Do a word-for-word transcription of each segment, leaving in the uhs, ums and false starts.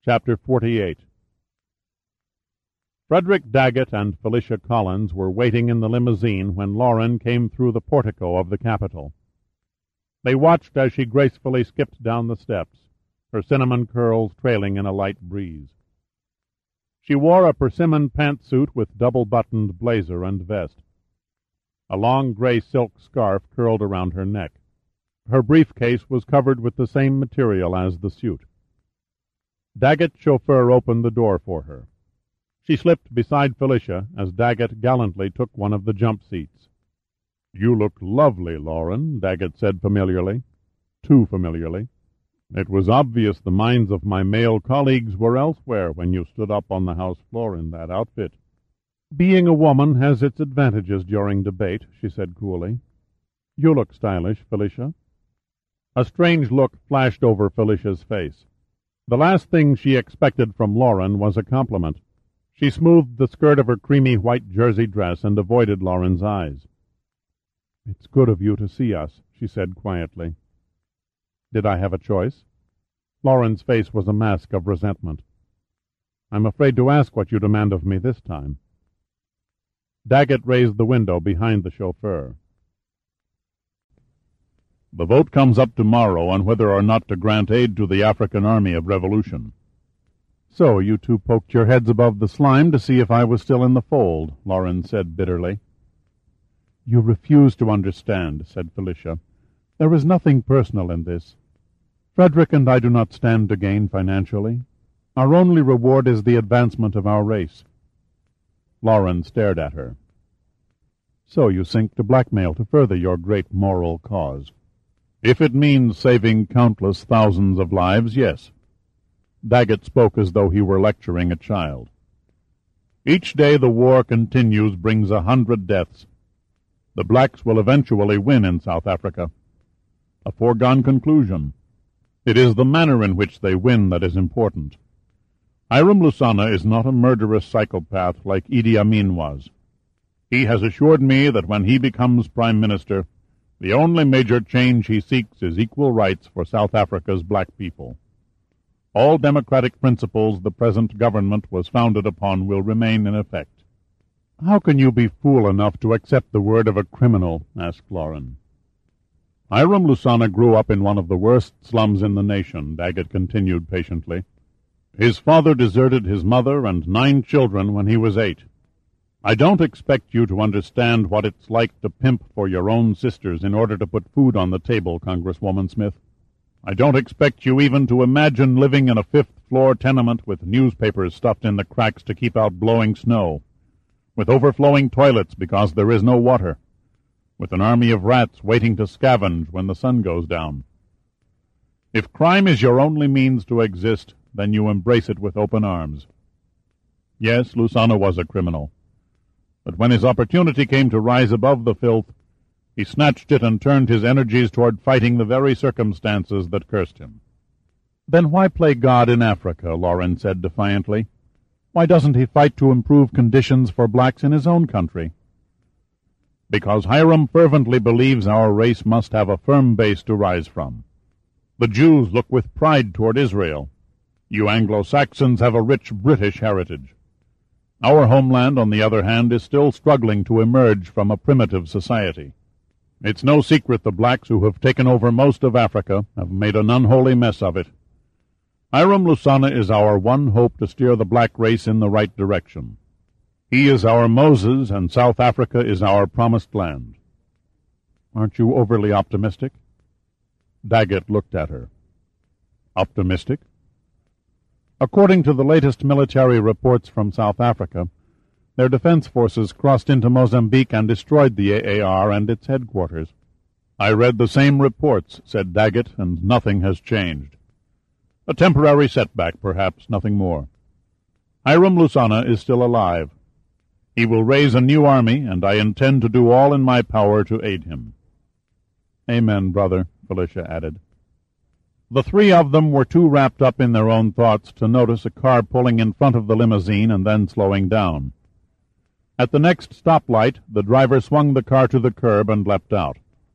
Chapter forty-eight. Frederick Daggett and Felicia Collins were waiting in the limousine when Lauren came through the portico of the Capitol. They watched as she gracefully skipped down the steps, her cinnamon curls trailing in a light breeze. She wore a persimmon pantsuit with double-buttoned blazer and vest. A long gray silk scarf curled around her neck. Her briefcase was covered with the same material as the suit. Daggett's chauffeur opened the door for her. She slipped beside Felicia as Daggett gallantly took one of the jump seats. "You look lovely, Lauren," Daggett said familiarly. Too familiarly. "It was obvious the minds of my male colleagues were elsewhere when you stood up on the House floor in that outfit." "Being a woman has its advantages during debate," she said coolly. "You look stylish, Felicia." A strange look flashed over Felicia's face. The last thing she expected from Lauren was a compliment. She smoothed the skirt of her creamy white jersey dress and avoided Lauren's eyes. "It's good of you to see us," she said quietly. "Did I have a choice?" Lauren's face was a mask of resentment. "I'm afraid to ask what you demand of me this time." Daggett raised the window behind the chauffeur. "The vote comes up tomorrow on whether or not to grant aid to the African Army of Revolution." "So you two poked your heads above the slime to see if I was still in the fold," Lauren said bitterly. "You refuse to understand," said Felicia. "There is nothing personal in this. Frederick and I do not stand to gain financially. Our only reward is the advancement of our race." Lauren stared at her. "So you sink to blackmail to further your great moral cause." "If it means saving countless thousands of lives, yes." Daggett spoke as though he were lecturing a child. "Each day the war continues brings a hundred deaths. The blacks will eventually win in South Africa. A foregone conclusion. It is the manner in which they win that is important. Hiram Lusana is not a murderous psychopath like Idi Amin was. He has assured me that when he becomes Prime Minister, the only major change he seeks is equal rights for South Africa's black people. All democratic principles the present government was founded upon will remain in effect." "How can you be fool enough to accept the word of a criminal?" asked Lauren. "Hiram Lusana grew up in one of the worst slums in the nation," Daggett continued patiently. "His father deserted his mother and nine children when he was eight. I don't expect you to understand what it's like to pimp for your own sisters in order to put food on the table, Congresswoman Smith. I don't expect you even to imagine living in a fifth-floor tenement with newspapers stuffed in the cracks to keep out blowing snow, with overflowing toilets because there is no water, with an army of rats waiting to scavenge when the sun goes down. If crime is your only means to exist, then you embrace it with open arms. Yes, Lusana was a criminal. But when his opportunity came to rise above the filth, he snatched it and turned his energies toward fighting the very circumstances that cursed him." "Then why play God in Africa?" Lauren said defiantly. "Why doesn't he fight to improve conditions for blacks in his own country?" "Because Hiram fervently believes our race must have a firm base to rise from. The Jews look with pride toward Israel. You Anglo-Saxons have a rich British heritage. Our homeland, on the other hand, is still struggling to emerge from a primitive society. It's no secret the blacks who have taken over most of Africa have made an unholy mess of it. Hiram Lusana is our one hope to steer the black race in the right direction. He is our Moses, and South Africa is our promised land." "Aren't you overly optimistic?" Daggett looked at her. "Optimistic?" "According to the latest military reports from South Africa, their defense forces crossed into Mozambique and destroyed the A A R and its headquarters." "I read the same reports," said Daggett, "and nothing has changed. A temporary setback, perhaps, nothing more. Hiram Lusana is still alive. He will raise a new army, and I intend to do all in my power to aid him." "Amen, brother," Felicia added. The three of them were too wrapped up in their own thoughts to notice a car pulling in front of the limousine and then slowing down. At the next stoplight, the driver swung the car to the curb and leapt out.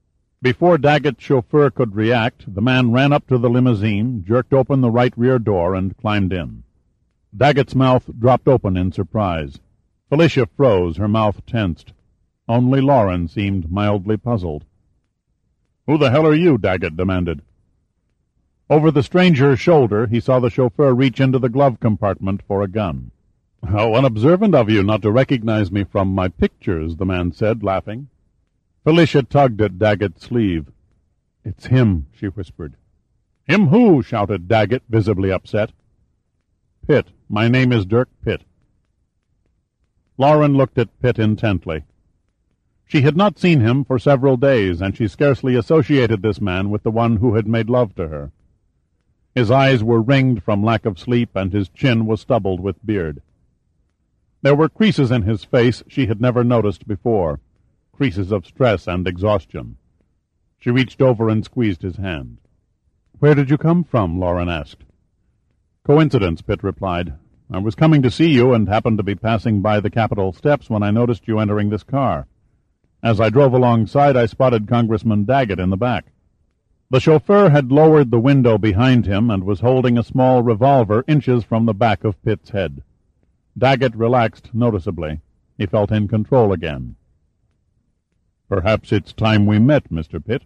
Before Daggett's chauffeur could react, the man ran up to the limousine, jerked open the right rear door, and climbed in. Daggett's mouth dropped open in surprise. Felicia froze, her mouth tensed. Only Lauren seemed mildly puzzled. "Who the hell are you?" Daggett demanded. Over the stranger's shoulder, he saw the chauffeur reach into the glove compartment for a gun. "How unobservant of you not to recognize me from my pictures," the man said, laughing. Felicia tugged at Daggett's sleeve. "It's him," she whispered. "Him who?" shouted Daggett, visibly upset. "Pitt. My name is Dirk Pitt." Lauren looked at Pitt intently. She had not seen him for several days, and she scarcely associated this man with the one who had made love to her. His eyes were ringed from lack of sleep, and his chin was stubbled with beard. There were creases in his face she had never noticed before, creases of stress and exhaustion. She reached over and squeezed his hand. "Where did you come from?" Lauren asked. "Coincidence," Pitt replied. "I was coming to see you and happened to be passing by the Capitol steps when I noticed you entering this car. As I drove alongside, I spotted Congressman Daggett in the back." The chauffeur had lowered the window behind him and was holding a small revolver inches from the back of Pitt's head. Daggett relaxed noticeably. He felt in control again. "Perhaps it's time we met, Mister Pitt."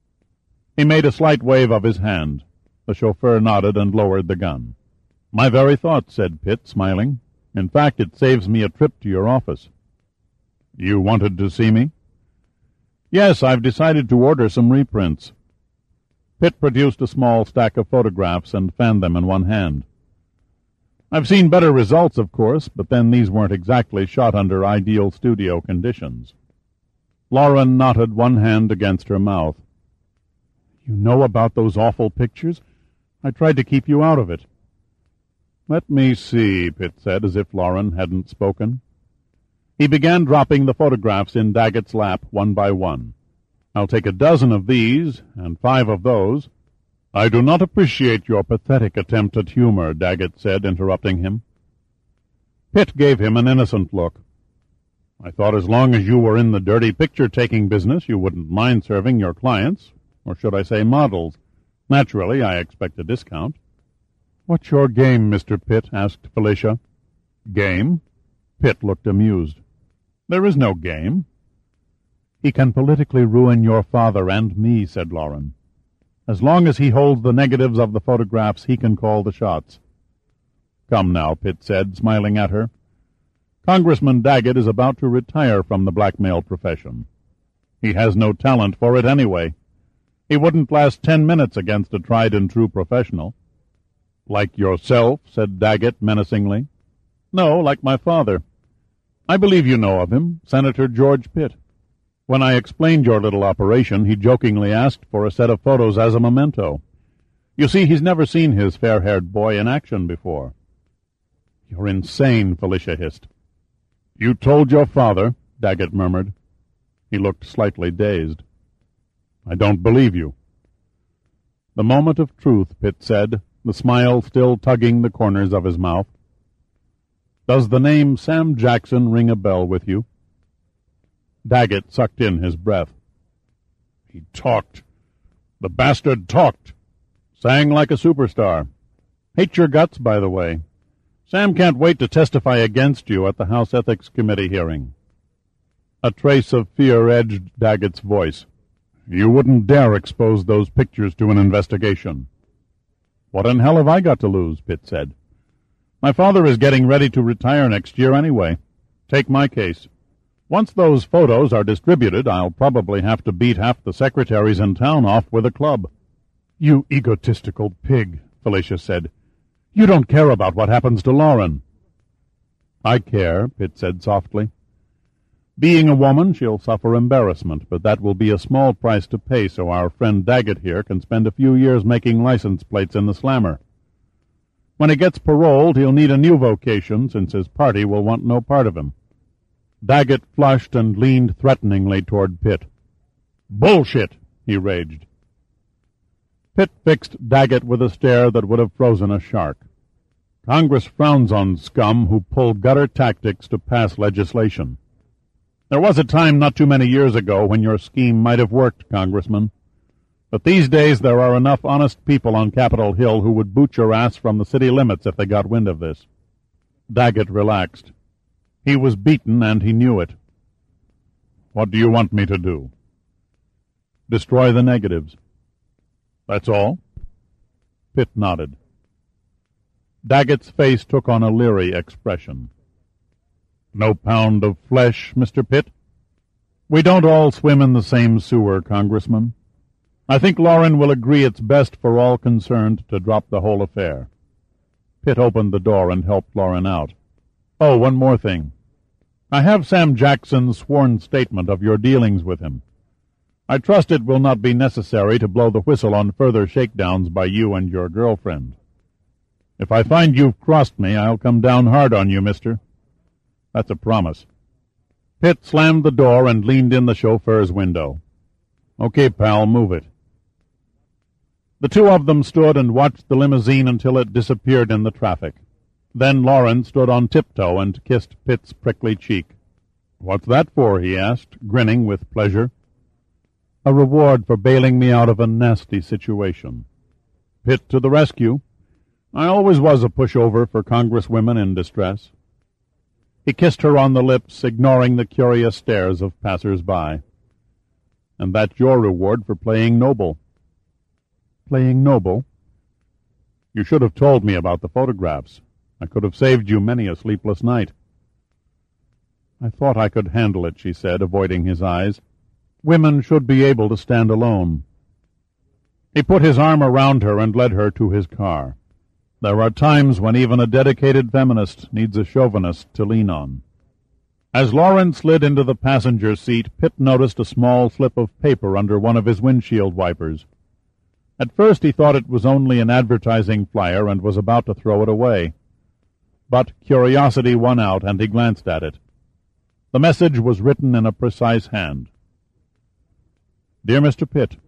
He made a slight wave of his hand. The chauffeur nodded and lowered the gun. "My very thoughts," said Pitt, smiling. "In fact, it saves me a trip to your office." "You wanted to see me?" "Yes, I've decided to order some reprints." Pitt produced a small stack of photographs and fanned them in one hand. "I've seen better results, of course, but then these weren't exactly shot under ideal studio conditions." Lauren knotted one hand against her mouth. "You know about those awful pictures? I tried to keep you out of it." "Let me see," Pitt said, as if Lauren hadn't spoken. He began dropping the photographs in Daggett's lap one by one. "I'll take a dozen of these, and five of those." "I do not appreciate your pathetic attempt at humor," Daggett said, interrupting him. Pitt gave him an innocent look. "I thought as long as you were in the dirty picture-taking business you wouldn't mind serving your clients, or should I say models. Naturally, I expect a discount." "What's your game, Mister Pitt?" asked Felicia. "Game?" Pitt looked amused. "There is no game." "He can politically ruin your father and me," said Lauren. "As long as he holds the negatives of the photographs, he can call the shots." "Come now," Pitt said, smiling at her. "Congressman Daggett is about to retire from the blackmail profession. He has no talent for it anyway. He wouldn't last ten minutes against a tried-and-true professional." "Like yourself?" said Daggett menacingly. "No, like my father. I believe you know of him, Senator George Pitt. When I explained your little operation, he jokingly asked for a set of photos as a memento. You see, he's never seen his fair-haired boy in action before." "You're insane," Felicia hissed. "You told your father," Daggett murmured. He looked slightly dazed. "I don't believe you." "The moment of truth," Pitt said, the smile still tugging the corners of his mouth. "Does the name Sam Jackson ring a bell with you?" Daggett sucked in his breath. "He talked. The bastard talked. Sang like a superstar. Hate your guts, by the way. Sam can't wait to testify against you at the House Ethics Committee hearing." A trace of fear edged Daggett's voice. "You wouldn't dare expose those pictures to an investigation." "What in hell have I got to lose?" Pitt said. "My father is getting ready to retire next year anyway. Take my case. Once those photos are distributed, I'll probably have to beat half the secretaries in town off with a club." "You egotistical pig," Felicia said. "You don't care about what happens to Lauren." "I care," Pitt said softly. "Being a woman, she'll suffer embarrassment, but that will be a small price to pay so our friend Daggett here can spend a few years making license plates in the slammer. When he gets paroled, he'll need a new vocation, since his party will want no part of him." Daggett flushed and leaned threateningly toward Pitt. "Bullshit!" he raged. Pitt fixed Daggett with a stare that would have frozen a shark. "Congress frowns on scum who pull gutter tactics to pass legislation." There was a time not too many years ago when your scheme might have worked, Congressman. But these days there are enough honest people on Capitol Hill who would boot your ass from the city limits if they got wind of this." Daggett relaxed. He was beaten, and he knew it. "What do you want me to do?" "Destroy the negatives." "That's all?" Pitt nodded. Daggett's face took on a leery expression. "No pound of flesh, Mister Pitt?" "We don't all swim in the same sewer, Congressman. I think Loren will agree it's best for all concerned to drop the whole affair." Pitt opened the door and helped Loren out. "Oh, one more thing. I have Sam Jackson's sworn statement of your dealings with him. I trust it will not be necessary to blow the whistle on further shakedowns by you and your girlfriend. If I find you've crossed me, I'll come down hard on you, mister. That's a promise." Pitt slammed the door and leaned in the chauffeur's window. "Okay, pal, move it." The two of them stood and watched the limousine until it disappeared in the traffic. Then Loren stood on tiptoe and kissed Pitt's prickly cheek. "What's that for?" he asked, grinning with pleasure. "A reward for bailing me out of a nasty situation." Pitt to the rescue. "I always was a pushover for congresswomen in distress." He kissed her on the lips, ignoring the curious stares of passers-by. "And that's your reward for playing noble." "Playing noble?" "You should have told me about the photographs. I could have saved you many a sleepless night." "I thought I could handle it," she said, avoiding his eyes. "Women should be able to stand alone." He put his arm around her and led her to his car. There are times when even a dedicated feminist needs a chauvinist to lean on. As Loren slid into the passenger seat, Pitt noticed a small slip of paper under one of his windshield wipers. At first he thought it was only an advertising flyer and was about to throw it away. But curiosity won out, and he glanced at it. The message was written in a precise hand. "Dear Mister Pitt,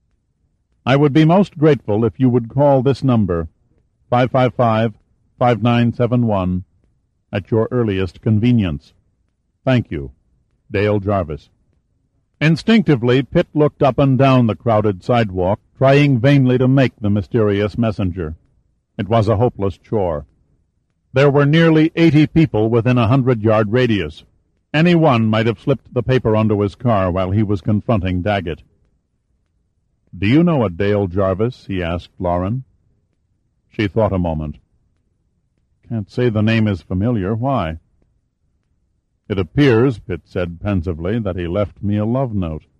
I would be most grateful if you would call this number, five five five, five nine seven one, at your earliest convenience. Thank you. Dale Jarvis." Instinctively, Pitt looked up and down the crowded sidewalk, trying vainly to make the mysterious messenger. It was a hopeless chore. There were nearly eighty people within a hundred-yard radius. Any one might have slipped the paper onto his car while he was confronting Daggett. "Do you know a Dale Jarvis?" he asked Loren. She thought a moment. "Can't say the name is familiar. Why?" "It appears," Pitt said pensively, "that he left me a love note."